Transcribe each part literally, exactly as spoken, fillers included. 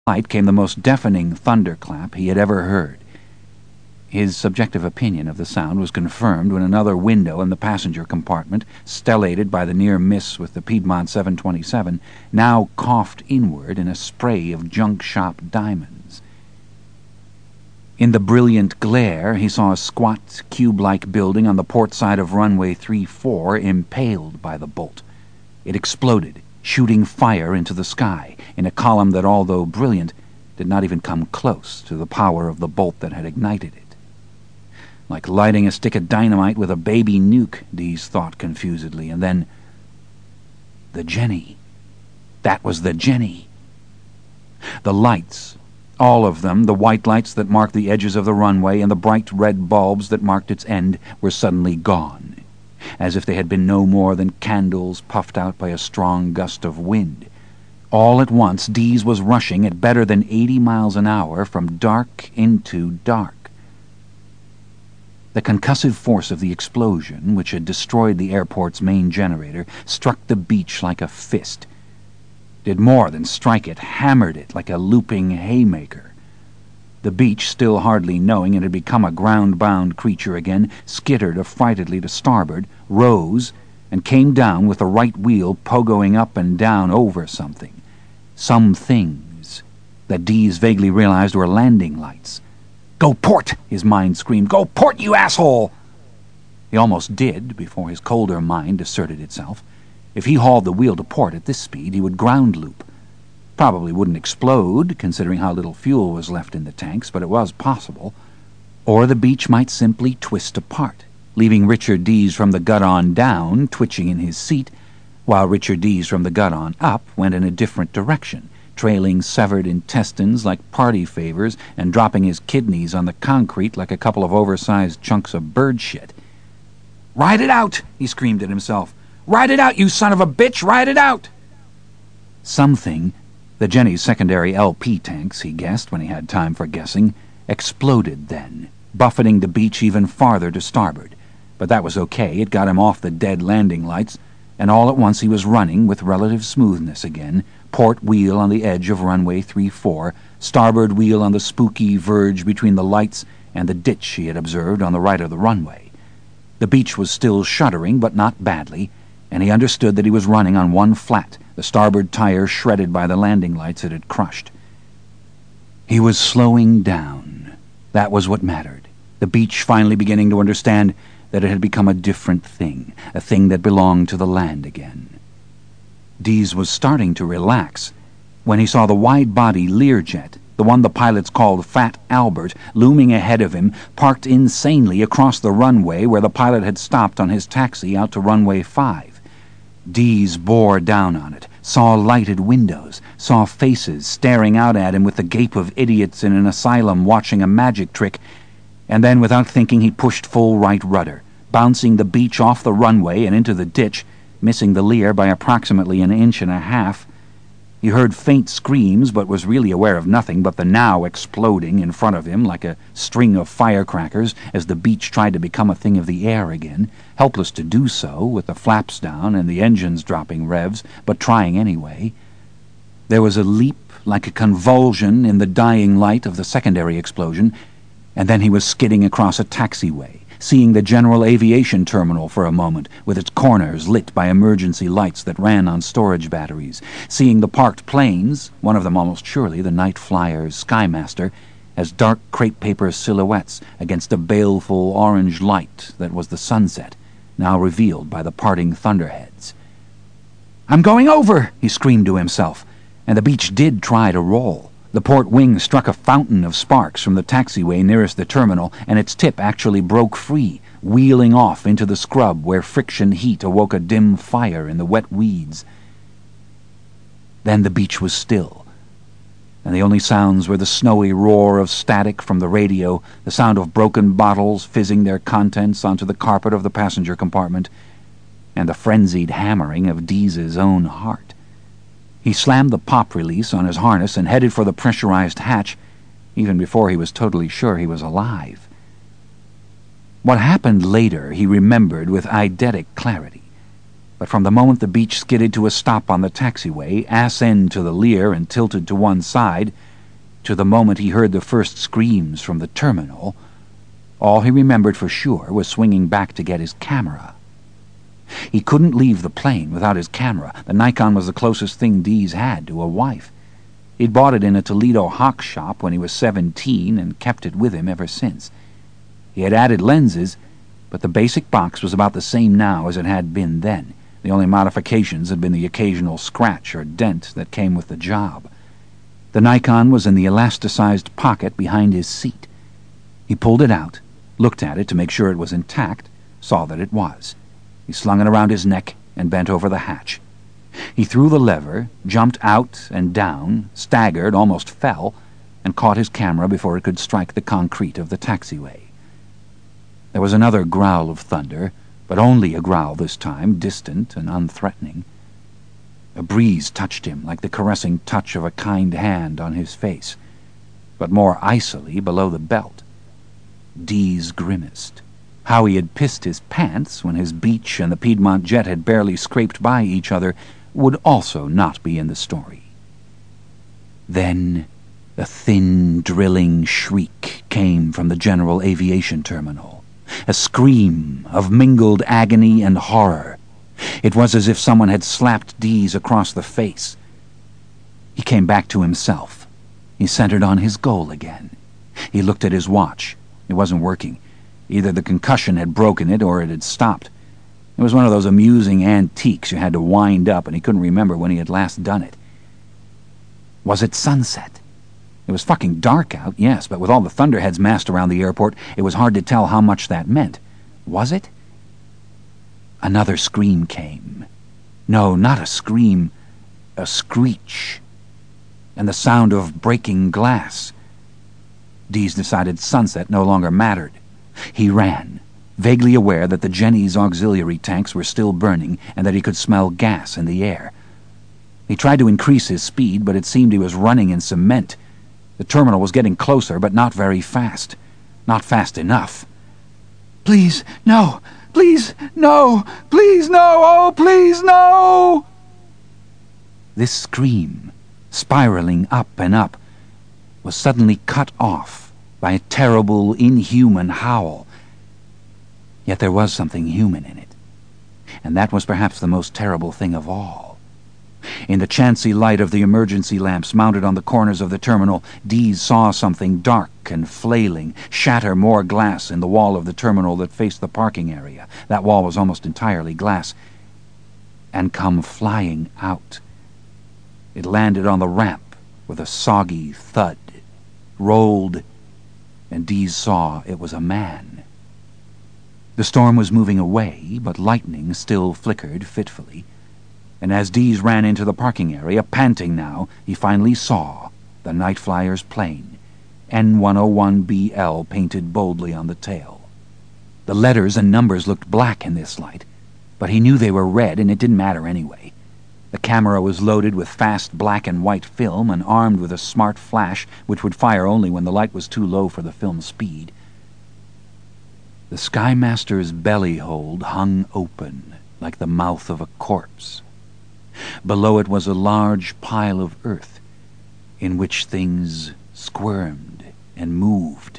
light came the most deafening thunderclap he had ever heard. His subjective opinion of the sound was confirmed when another window in the passenger compartment, stellated by the near miss with the Piedmont seven twenty-seven, now coughed inward in a spray of junk shop diamonds. In the brilliant glare, he saw a squat, cube-like building on the port side of runway three four impaled by the bolt. It exploded, shooting fire into the sky, in a column that, although brilliant, did not even come close to the power of the bolt that had ignited it. Like lighting a stick of dynamite with a baby nuke, Dees thought confusedly, and then... The Jenny. That was the Jenny. The lights, all of them, the white lights that marked the edges of the runway and the bright red bulbs that marked its end, were suddenly gone, as if they had been no more than candles puffed out by a strong gust of wind. All at once, Dees was rushing at better than eighty miles an hour from dark into dark. The concussive force of the explosion, which had destroyed the airport's main generator, struck the beach like a fist. Did more than strike it, hammered it like a looping haymaker. The beach, still hardly knowing it had become a ground-bound creature again, skittered affrightedly to starboard, rose, and came down with the right wheel pogoing up and down over something. Some things that Dees vaguely realized were landing lights. "Go port!" his mind screamed. "Go port, you asshole!" He almost did, before his colder mind asserted itself. If he hauled the wheel to port at this speed, he would ground loop. Probably wouldn't explode, considering how little fuel was left in the tanks, but it was possible. Or the beach might simply twist apart, leaving Richard Dees from the gut on down twitching in his seat, while Richard Dees from the gut on up went in a different direction, trailing severed intestines like party favors and dropping his kidneys on the concrete like a couple of oversized chunks of bird shit. "Ride it out!" he screamed at himself. "Ride it out, you son of a bitch! Ride it out!" Something, the Jenny's secondary L P tanks, he guessed when he had time for guessing, exploded then, buffeting the beach even farther to starboard. But that was okay. It got him off the dead landing lights, and all at once he was running with relative smoothness again, port wheel on the edge of runway three four, starboard wheel on the spooky verge between the lights and the ditch he had observed on the right of the runway. The beach was still shuddering, but not badly, and he understood that he was running on one flat, the starboard tire shredded by the landing lights it had crushed. He was slowing down. That was what mattered. The beach finally beginning to understand that it had become a different thing, a thing that belonged to the land again. Dees was starting to relax when he saw the wide-body Learjet, the one the pilots called Fat Albert, looming ahead of him, parked insanely across the runway where the pilot had stopped on his taxi out to runway five. Dees bore down on it, saw lighted windows, saw faces staring out at him with the gape of idiots in an asylum watching a magic trick, and then, without thinking, he pushed full right rudder, bouncing the beach off the runway and into the ditch, missing the Lear by approximately an inch and a half. He heard faint screams, but was really aware of nothing but the now exploding in front of him like a string of firecrackers as the beach tried to become a thing of the air again, helpless to do so, with the flaps down and the engines dropping revs, but trying anyway. There was a leap like a convulsion in the dying light of the secondary explosion, and then he was skidding across a taxiway, seeing the general aviation terminal for a moment, with its corners lit by emergency lights that ran on storage batteries, seeing the parked planes, one of them almost surely the night flyer's Skymaster, as dark crepe paper silhouettes against a baleful orange light that was the sunset, now revealed by the parting thunderheads. "I'm going over!" he screamed to himself, and the beach did try to roll. The port wing struck a fountain of sparks from the taxiway nearest the terminal, and its tip actually broke free, wheeling off into the scrub where friction heat awoke a dim fire in the wet weeds. Then the beach was still, and the only sounds were the snowy roar of static from the radio, the sound of broken bottles fizzing their contents onto the carpet of the passenger compartment, and the frenzied hammering of Dees's own heart. He slammed the pop release on his harness and headed for the pressurized hatch, even before he was totally sure he was alive. What happened later he remembered with eidetic clarity, but from the moment the beach skidded to a stop on the taxiway, ass end to the Lear and tilted to one side, To the moment he heard the first screams from the terminal, all he remembered for sure was swinging back to get his camera. He couldn't leave the plane without his camera. The Nikon was the closest thing Dees had to a wife. He'd bought it in a Toledo hawk shop when he was seventeen and kept it with him ever since. He had added lenses, but the basic box was about the same now as it had been then. The only modifications had been the occasional scratch or dent that came with the job. The Nikon was in the elasticized pocket behind his seat. He pulled it out, looked at it to make sure it was intact, saw that it was. He slung it around his neck and bent over the hatch. He threw the lever, jumped out and down, staggered, almost fell, and caught his camera before it could strike the concrete of the taxiway. There was another growl of thunder, but only a growl this time, distant and unthreatening. A breeze touched him like the caressing touch of a kind hand on his face, but more icily below the belt. Dees grimaced. How he had pissed his pants when his Beech and the Piedmont jet had barely scraped by each other would also not be in the story. Then a thin, drilling shriek came from the General Aviation Terminal, a scream of mingled agony and horror. It was as if someone had slapped Dees across the face. He came back to himself. He centered on his goal again. He looked at his watch. It wasn't working. Either the concussion had broken it or it had stopped. It was one of those amusing antiques you had to wind up, and he couldn't remember when he had last done it. Was it sunset? It was fucking dark out, yes, but with all the thunderheads massed around the airport, it was hard to tell how much that meant. Was it? Another scream came. No, not a scream, a screech, and the sound of breaking glass. Dees decided sunset no longer mattered. He ran, vaguely aware that the Jenny's auxiliary tanks were still burning and that he could smell gas in the air. He tried to increase his speed, but it seemed he was running in cement. The terminal was getting closer, but not very fast. Not fast enough. "Please, no! Please, no! Please, no! Oh, please, no!" This scream, spiraling up and up, was suddenly cut off by a terrible, inhuman howl. Yet there was something human in it, and that was perhaps the most terrible thing of all. In the chancy light of the emergency lamps mounted on the corners of the terminal, Dees saw something dark and flailing shatter more glass in the wall of the terminal that faced the parking area. That wall was almost entirely glass, and come flying out. It landed on the ramp with a soggy thud, rolled, and Dees saw it was a man. The storm was moving away, but lightning still flickered fitfully, and as Dees ran into the parking area, panting now, he finally saw the night flyer's plane, N one oh one B L painted boldly on the tail. The letters and numbers looked black in this light, but he knew they were red, and it didn't matter anyway. The camera was loaded with fast black and white film and armed with a smart flash which would fire only when the light was too low for the film's speed. The Skymaster's belly hold hung open like the mouth of a corpse. Below it was a large pile of earth in which things squirmed and moved.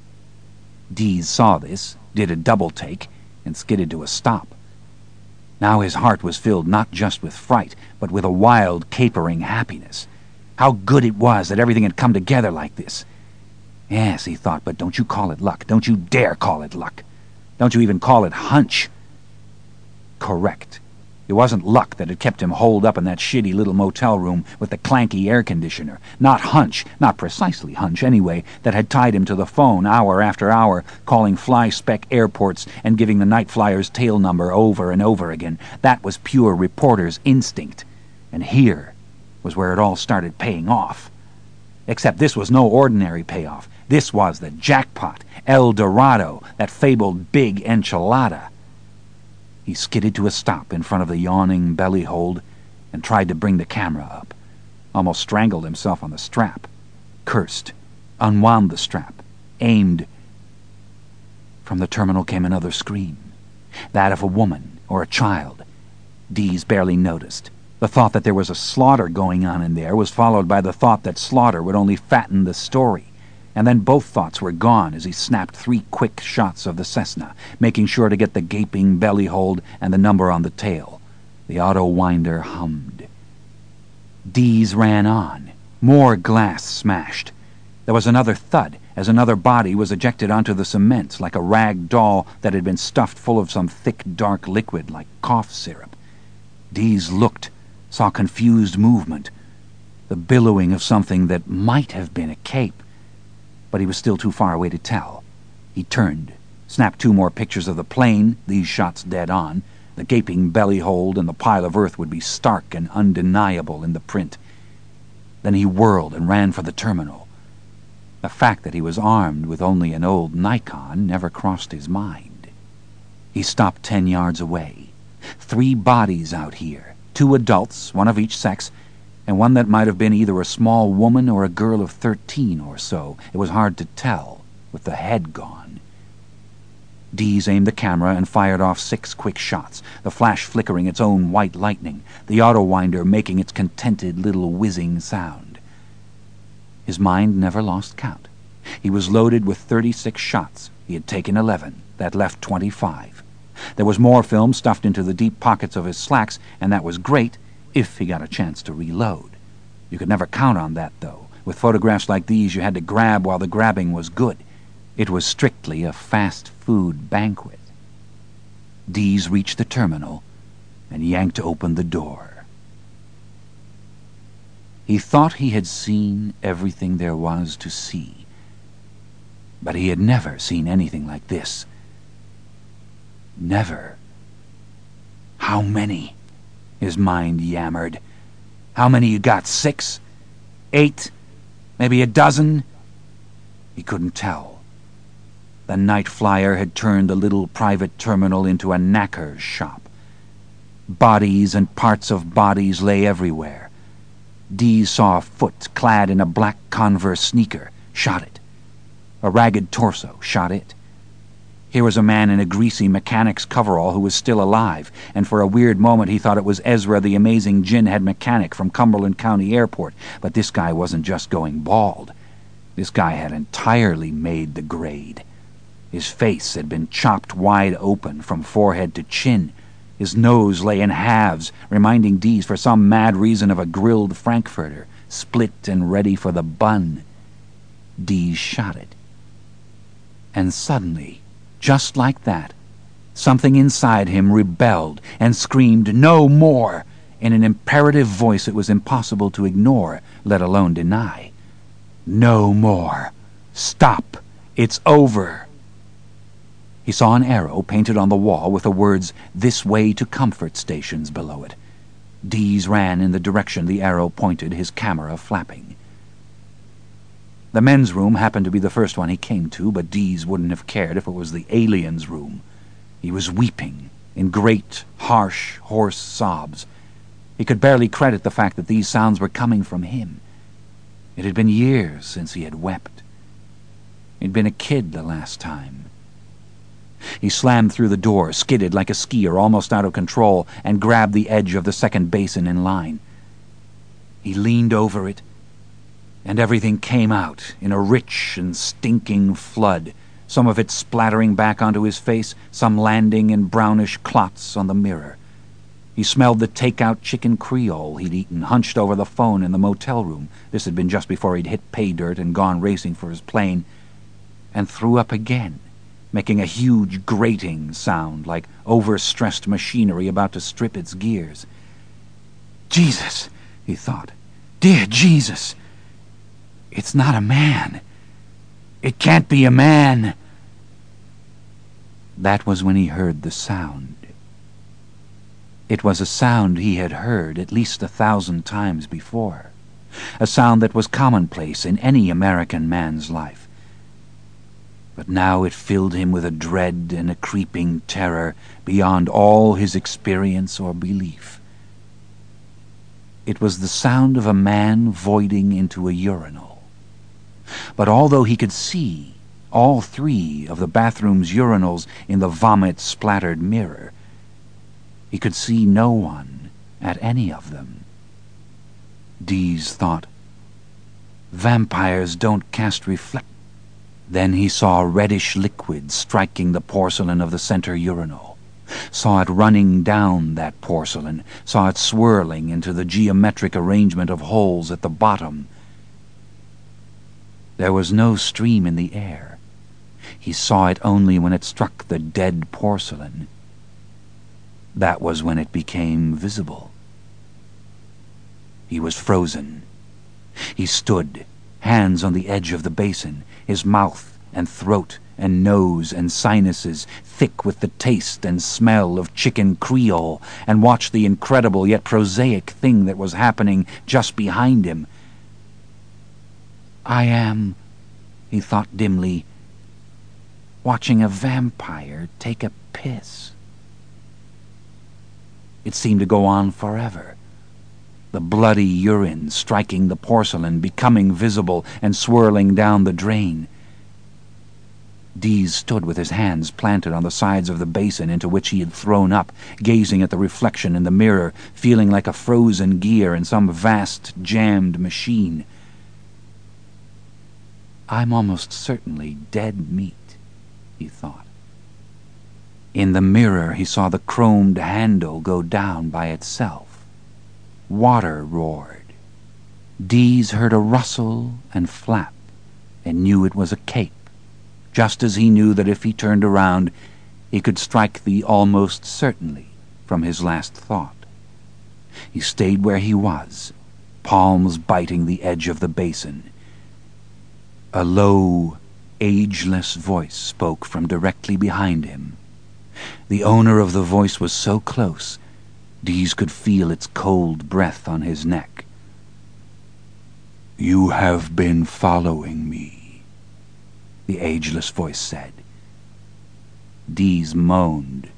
Dees saw this, did a double take, and skidded to a stop. Now his heart was filled not just with fright, but with a wild, capering happiness. How good it was that everything had come together like this. Yes, he thought, but don't you call it luck. Don't you dare call it luck. Don't you even call it hunch. Correct. It wasn't luck that had kept him holed up in that shitty little motel room with the clanky air conditioner. Not hunch, not precisely hunch anyway, that had tied him to the phone hour after hour, calling fly-spec airports and giving the night flyer's tail number over and over again. That was pure reporter's instinct. And here was where it all started paying off. Except this was no ordinary payoff. This was the jackpot, El Dorado, that fabled big enchilada. He skidded to a stop in front of the yawning belly hold and tried to bring the camera up. Almost strangled himself on the strap. Cursed. Unwound the strap. Aimed. From the terminal came another scream. That of a woman or a child. Dees barely noticed. The The thought that there was a slaughter going on in there was followed by the thought that slaughter would only fatten the story. And then both thoughts were gone as he snapped three quick shots of the Cessna, making sure to get the gaping belly hold and the number on the tail. The auto winder hummed. Dees ran on. More glass smashed. There was another thud as another body was ejected onto the cement like a rag doll that had been stuffed full of some thick, dark liquid like cough syrup. Dees looked, saw confused movement, the billowing of something that might have been a cape. But he was still too far away to tell. He turned, snapped two more pictures of the plane, these shots dead on. The gaping belly hold and the pile of earth would be stark and undeniable in the print. Then he whirled and ran for the terminal. The fact that he was armed with only an old Nikon never crossed his mind. He stopped ten yards away. Three bodies out here, two adults, one of each sex, and one that might have been either a small woman or a girl of thirteen or so. It was hard to tell, with the head gone. Dees aimed the camera and fired off six quick shots, the flash flickering its own white lightning, the auto winder making its contented little whizzing sound. His mind never lost count. He was loaded with thirty-six shots. He had taken eleven. That left twenty-five. There was more film stuffed into the deep pockets of his slacks, and that was great if he got a chance to reload. You could never count on that, though. With photographs like these, you had to grab while the grabbing was good. It was strictly a fast food banquet. Dees reached the terminal and yanked open the door. He thought he had seen everything there was to see, but he had never seen anything like this. Never. How many? His mind yammered. How many you got? Six? Eight? Maybe a dozen? He couldn't tell. The night flyer had turned the little private terminal into a knacker's shop. Bodies and parts of bodies lay everywhere. Dees saw a foot clad in a black Converse sneaker, shot it. A ragged torso, shot it. Here was a man in a greasy mechanic's coverall who was still alive, and for a weird moment he thought it was Ezra the amazing ginhead mechanic from Cumberland County Airport. But this guy wasn't just going bald. This guy had entirely made the grade. His face had been chopped wide open from forehead to chin. His nose lay in halves, reminding Dees for some mad reason of a grilled frankfurter, split and ready for the bun. Dees shot it. And suddenly, just like that, something inside him rebelled and screamed, "No more!" in an imperative voice it was impossible to ignore, let alone deny. "No more! Stop! It's over!" He saw an arrow painted on the wall with the words, "This way to comfort stations" below it. Dees ran in the direction the arrow pointed, his camera flapping. The men's room happened to be the first one he came to, but Dees wouldn't have cared if it was the alien's room. He was weeping, in great, harsh, hoarse sobs. He could barely credit the fact that these sounds were coming from him. It had been years since he had wept. He'd been a kid the last time. He slammed through the door, skidded like a skier almost out of control, and grabbed the edge of the second basin in line. He leaned over it, and everything came out in a rich and stinking flood, some of it splattering back onto his face, some landing in brownish clots on the mirror. He smelled the take-out chicken Creole he'd eaten, hunched over the phone in the motel room. This had been just before he'd hit pay dirt and gone racing for his plane, and threw up again, making a huge grating sound like overstressed machinery about to strip its gears. "Jesus," he thought. "Dear Jesus! It's not a man. It can't be a man." That was when he heard the sound. It was a sound he had heard at least a thousand times before, a sound that was commonplace in any American man's life. But now it filled him with a dread and a creeping terror beyond all his experience or belief. It was the sound of a man voiding into a urinal. But although he could see all three of the bathroom's urinals in the vomit-splattered mirror, he could see no one at any of them. Dees thought, vampires don't cast reflect. Then he saw reddish liquid striking the porcelain of the center urinal, saw it running down that porcelain, saw it swirling into the geometric arrangement of holes at the bottom. There was no stream in the air. He saw it only when it struck the dead porcelain. That was when it became visible. He was frozen. He stood, hands on the edge of the basin, his mouth and throat and nose and sinuses thick with the taste and smell of chicken Creole, and watched the incredible yet prosaic thing that was happening just behind him. I am, he thought dimly, watching a vampire take a piss. It seemed to go on forever. The bloody urine striking the porcelain, becoming visible and swirling down the drain. Dees stood with his hands planted on the sides of the basin into which he had thrown up, gazing at the reflection in the mirror, feeling like a frozen gear in some vast, jammed machine. I'm almost certainly dead meat, he thought. In the mirror he saw the chromed handle go down by itself. Water roared. Dees heard a rustle and flap, and knew it was a cape, just as he knew that if he turned around he could strike the almost certainly from his last thought. He stayed where he was, palms biting the edge of the basin. A low, ageless voice spoke from directly behind him. The owner of the voice was so close, Dees could feel its cold breath on his neck. "You have been following me," the ageless voice said. Dees moaned.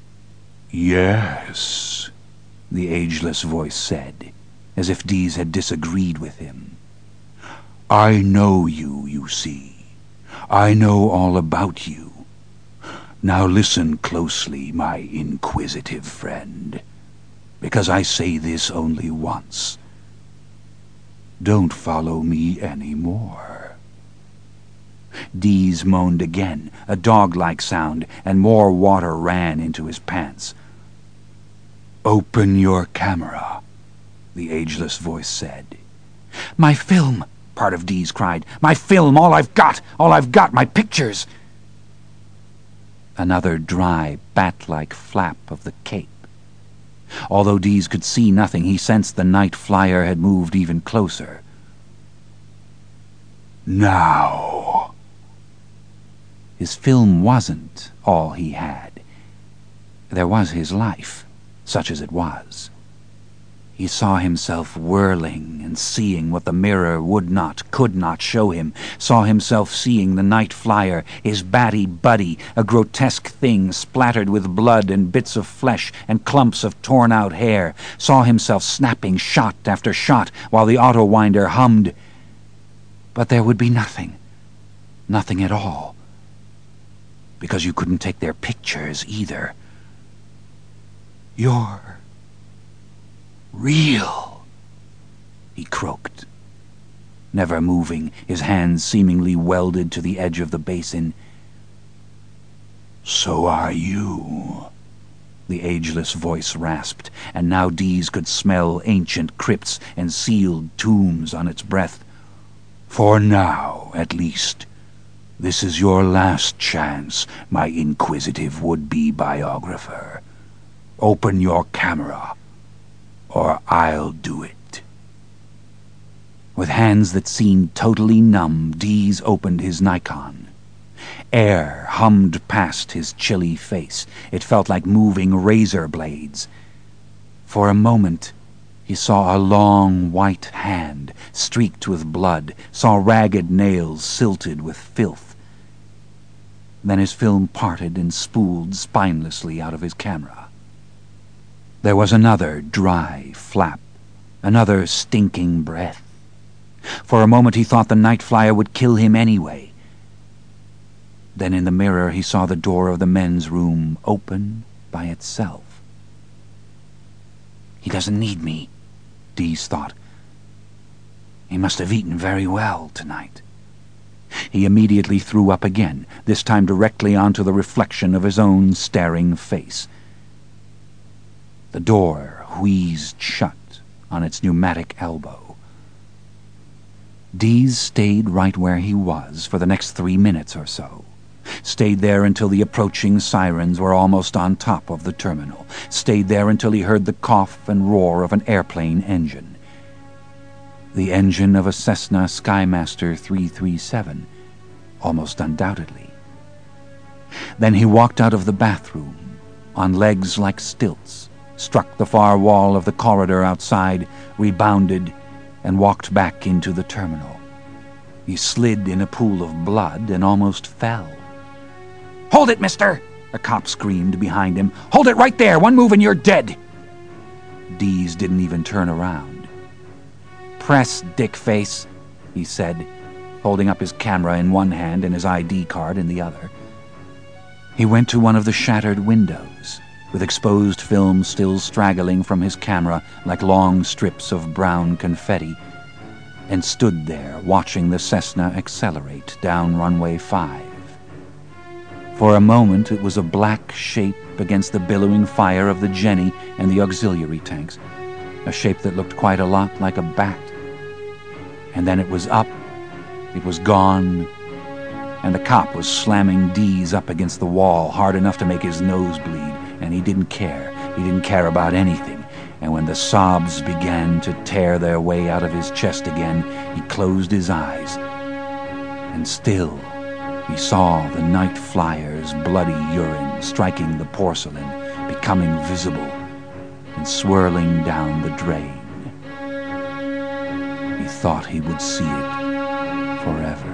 "Yes," the ageless voice said, as if Dees had disagreed with him. "I know you, you see. I know all about you. Now listen closely, my inquisitive friend, because I say this only once. Don't follow me any more." Dees moaned again, a dog-like sound, and more water ran into his pants. "Open your camera," the ageless voice said. "My film!" part of Dees cried. "My film! All I've got! All I've got! My pictures!" Another dry, bat-like flap of the cape. Although Dees could see nothing, he sensed the night flyer had moved even closer. "Now." His film wasn't all he had. There was his life, such as it was. He saw himself whirling and seeing what the mirror would not, could not show him, saw himself seeing the night flyer, his batty buddy, a grotesque thing splattered with blood and bits of flesh and clumps of torn-out hair, saw himself snapping shot after shot while the auto-winder hummed. But there would be nothing, nothing at all, because you couldn't take their pictures either. "You're real," he croaked, never moving, his hands seemingly welded to the edge of the basin. "So are you," the ageless voice rasped, and now Dees could smell ancient crypts and sealed tombs on its breath. "For now, at least, this is your last chance, my inquisitive would-be biographer. Open your camera, or I'll do it." With hands that seemed totally numb, Dees opened his Nikon. Air hummed past his chilly face. It felt like moving razor blades. For a moment, he saw a long white hand, streaked with blood, saw ragged nails silted with filth. Then his film parted and spooled spinelessly out of his camera. There was another dry flap, another stinking breath. For a moment he thought the night flyer would kill him anyway. Then in the mirror he saw the door of the men's room open by itself. He doesn't need me, Dees thought. He must have eaten very well tonight. He immediately threw up again, this time directly onto the reflection of his own staring face. The door wheezed shut on its pneumatic elbow. Dees stayed right where he was for the next three minutes or so. Stayed there until the approaching sirens were almost on top of the terminal. Stayed there until he heard the cough and roar of an airplane engine. The engine of a Cessna Skymaster three thirty-seven, almost undoubtedly. Then he walked out of the bathroom, on legs like stilts, struck the far wall of the corridor outside, rebounded, and walked back into the terminal. He slid in a pool of blood and almost fell. "Hold it, mister!" a cop screamed behind him. "Hold it right there! One move and you're dead!" Dees didn't even turn around. "Press, dickface," he said, holding up his camera in one hand and his I D card in the other. He went to one of the shattered windows, with exposed film still straggling from his camera like long strips of brown confetti, and stood there watching the Cessna accelerate down runway five. For a moment it was a black shape against the billowing fire of the Jenny and the auxiliary tanks, a shape that looked quite a lot like a bat. And then it was up, it was gone, and the cop was slamming Dees up against the wall hard enough to make his nose bleed, and he didn't care. He didn't care about anything. And when the sobs began to tear their way out of his chest again, he closed his eyes. And still, he saw the night flyer's bloody urine striking the porcelain, becoming visible, and swirling down the drain. He thought he would see it forever.